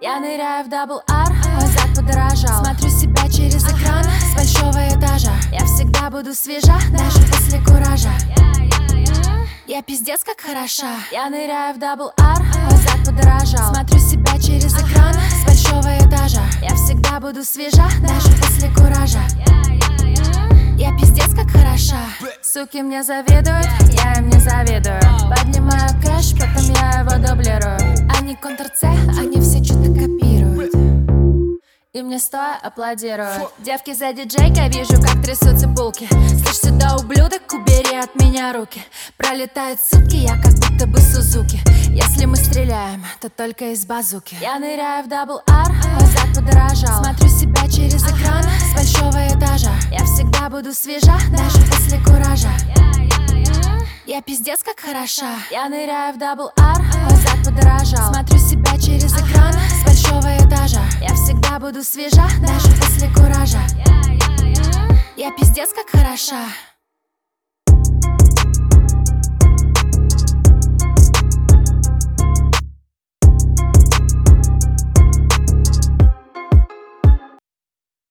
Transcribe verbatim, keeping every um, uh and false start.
Я ныряю в дабл ар, мой зад подорожал. Смотрю себя через экран с большого этажа. Я всегда буду свежа, даже после куража. Я пиздец как хороша. Я ныряю в дабл ар, мой зад подорожал. Смотрю себя через экран с большого этажа. Я всегда буду свежа, даже после куража. Я пиздец как хороша. Суки мне завидуют, я им не завидую. Поднимаю кэш, потом я его дублирую. Они контр-Ц, они все что-то копируют. И мне стоя аплодируют. Девки за диджейкой, вижу, как трясутся булки. Слышь сюда, ублюдок, убери от меня руки. Пролетают сутки, я как будто бы Сузуки. Если мы стреляем, то только из базуки. Я ныряю в дабл ар, мой зад подорожал. Смотрю себя через экран с большого этажа. Я всегда буду свежа, даже после куража. Я пиздец как хороша. Я ныряю в дабл ар, мой зад подорожал. Смотрю себя через экран с большого этажа. Я всегда буду свежа, даже после куража. Я пиздец как хороша.